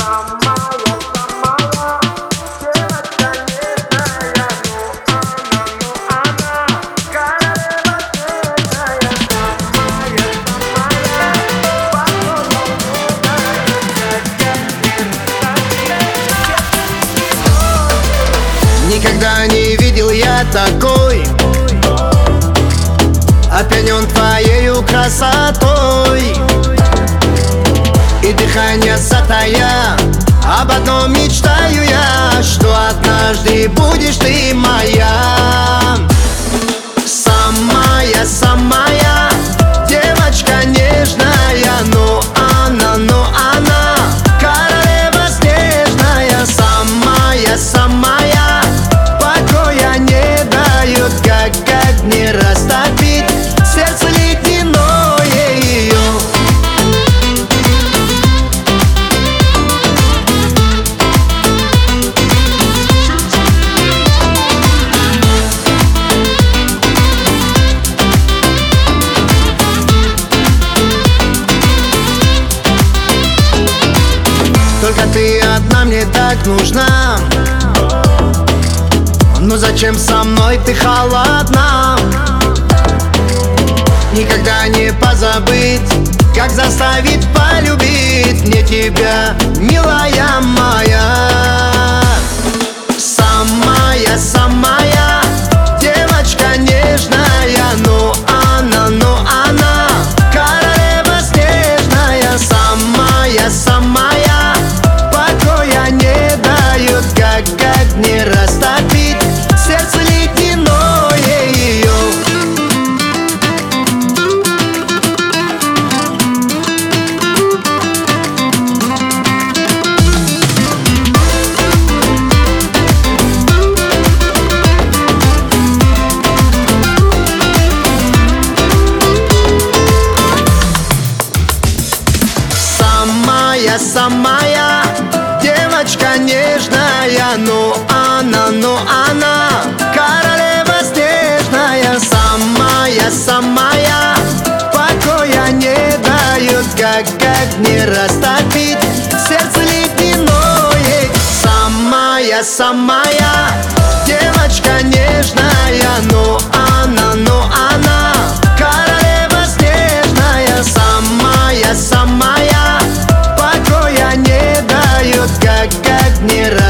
Никогда не видел я такой, опьянен твоею красотой. И дыхание затая, об одном мечтаю я, что однажды будешь ты моя. Самая девочка нежная, но она королева снежная. Самая покоя не дает, как не растопить сердце ледяное ее. Только ты одна мне так нужна. Но зачем со мной ты холодна? Никогда не позабыть, как заставить полюбить мне тебя, милая моя. Самая девочка нежная, но она королева снежная. Самая покоя не дает, как не растопить сердце ледяное ее. Самая девочка нежная, но она королева снежная. Самая покоя не дает, как не растопить сердце ледяное. Самая девочка нежная, но она королева снежная. Самая покоя не дает, как не